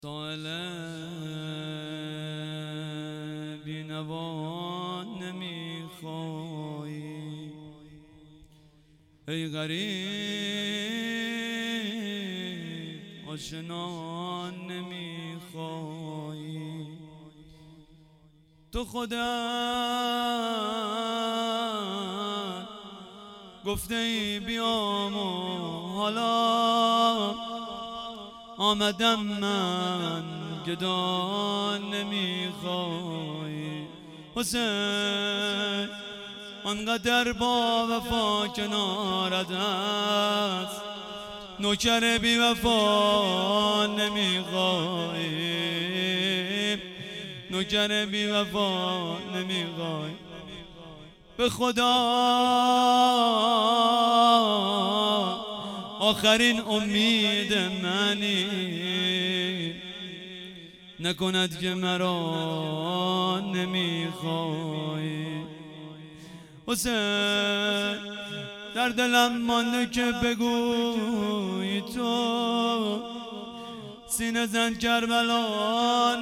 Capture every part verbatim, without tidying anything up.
سائل بینوا نمیخوایی ای غریب آشنا نمیخوایی تو خودت گفته ای بیام و حالا آمدم من گدا نمیخوای حسین آنقدر با وفا کنارت هست نوکر بی وفا نمیخوای نوکر بی وفا نمیخوای به خدا آخرین امید منی نکند که مرا نمیخوای حسین در دلم مانده که بگوی تو سینه زن کربلا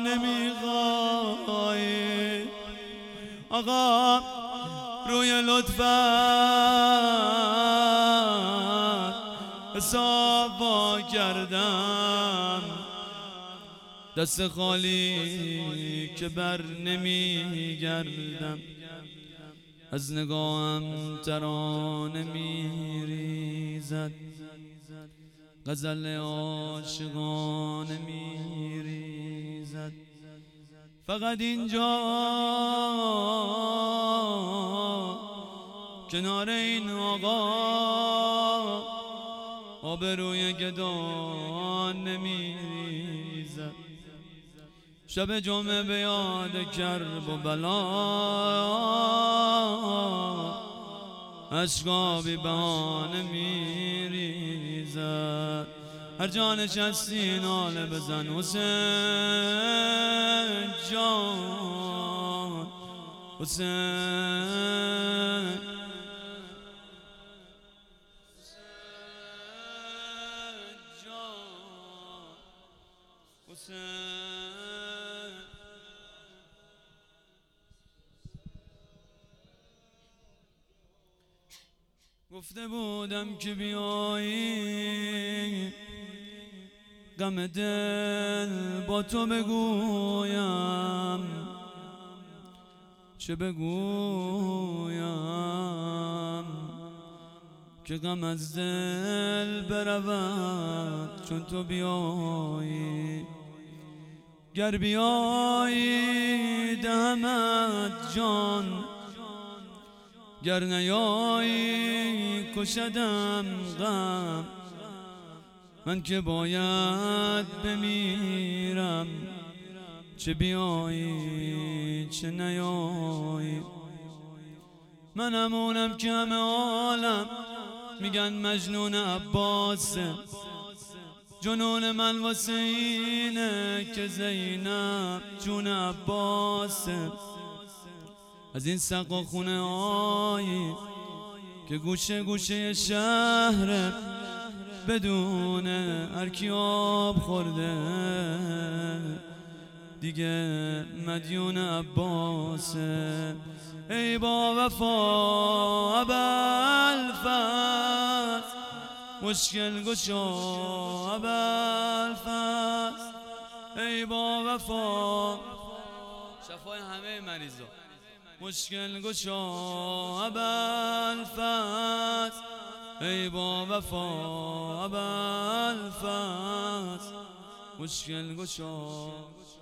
نمیخوای آقا روی لطفت حساب با کردم دست خالی که بر نمیگردم از نگاهم ترانه میریزد غزل عاشقانه میریزد فقط اینجا کنار این آقا آبروی گدا نمیریزد شب جمعه به یاد کرب و بلا اشکا بی بهانه میریزد هر جا نشستی ناله بزن حسین جان حسین حسین گفته بودم که بیایی غم دل با تو بگویم چه بگویم که غم از دل برود چون تو بیایی گر بیایی دهمت جان گر نیایی کشدم غم من که باید بمیرم چه بیایی چه نیایی من همونم که همه عالم میگن مجنون عباسه جنون من واسه اینه که زینب جون عباسه از این سقا خونه هایی که گوشه گوشه شهر بدون ارکیاب خورده دیگه مدیون عباسه ای با وفا ابوالفضل مشکل گشا ابوالفضل ای با وفا شفای همه مریضا مشکل گشا ابوالفضل ای با وفا ابوالفضل مشکل گشا